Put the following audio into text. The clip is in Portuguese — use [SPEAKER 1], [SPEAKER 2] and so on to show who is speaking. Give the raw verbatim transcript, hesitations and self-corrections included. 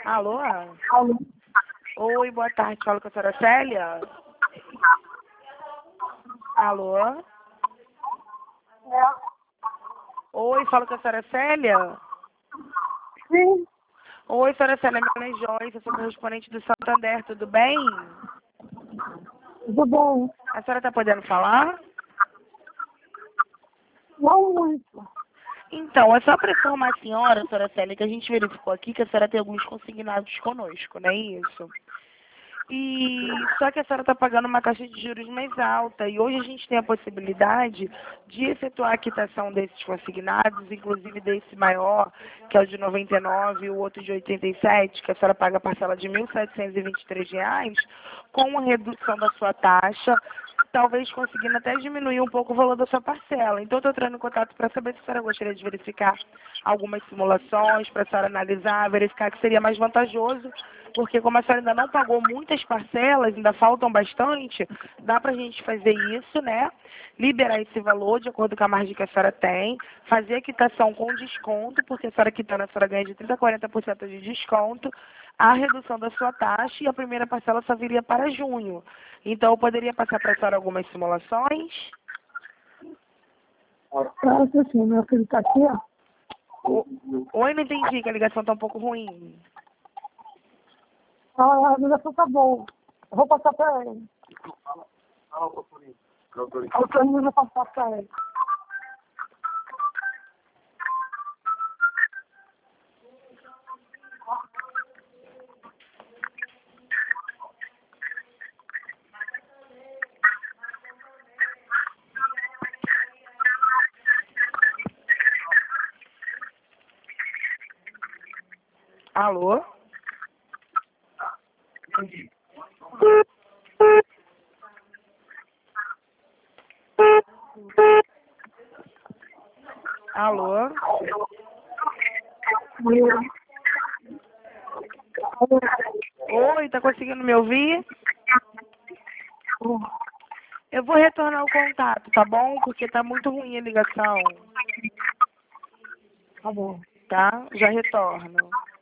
[SPEAKER 1] Alô?
[SPEAKER 2] Alô?
[SPEAKER 1] Oi, boa tarde. Falo com a senhora Célia? Alô?
[SPEAKER 2] É.
[SPEAKER 1] Oi, falo com a senhora Célia?
[SPEAKER 2] Sim,
[SPEAKER 1] Oi, senhora Célia, meu nome é Joyce, eu sou correspondente do Santander, tudo bem?
[SPEAKER 2] tudo bem.
[SPEAKER 1] A senhora está podendo falar?
[SPEAKER 2] Não muito.
[SPEAKER 1] Então, é só para informar a senhora, senhora Célia, que a gente verificou aqui que a senhora tem alguns consignados conosco, não é isso? E só que a senhora está pagando uma taxa de juros mais alta e hoje a gente tem a possibilidade de efetuar a quitação desses consignados, inclusive desse maior, que é o de noventa e nove e o outro de oitenta e sete, que a senhora paga a parcela de mil setecentos e vinte e três reais, com a redução da sua taxa, talvez conseguindo até diminuir um pouco o valor da sua parcela. Então, estou entrando em contato para saber se a senhora gostaria de verificar algumas simulações, para a senhora analisar, verificar que seria mais vantajoso, porque como a senhora ainda não pagou muitas parcelas, ainda faltam bastante, dá para a gente fazer isso, né? Liberar esse valor de acordo com a margem que a senhora tem, fazer a quitação com desconto, porque a senhora quitando, a senhora ganha de trinta a quarenta por cento de desconto, a redução da sua taxa e a primeira parcela só viria para junho. Então, eu poderia passar para a senhora algumas simulações?
[SPEAKER 2] Parece assim, meu filho está aqui, ó.
[SPEAKER 1] O- Oi, não entendi, que a ligação está um pouco ruim.
[SPEAKER 2] Ah, a ligação tá boa. Eu vou passar para ele. O Toninho vai passar para ele.
[SPEAKER 1] Alô? Alô? Oi, tá conseguindo me ouvir? Eu vou retornar o contato, tá bom? Porque tá muito ruim a ligação,
[SPEAKER 2] Tá bom.
[SPEAKER 1] tá? Já retorno.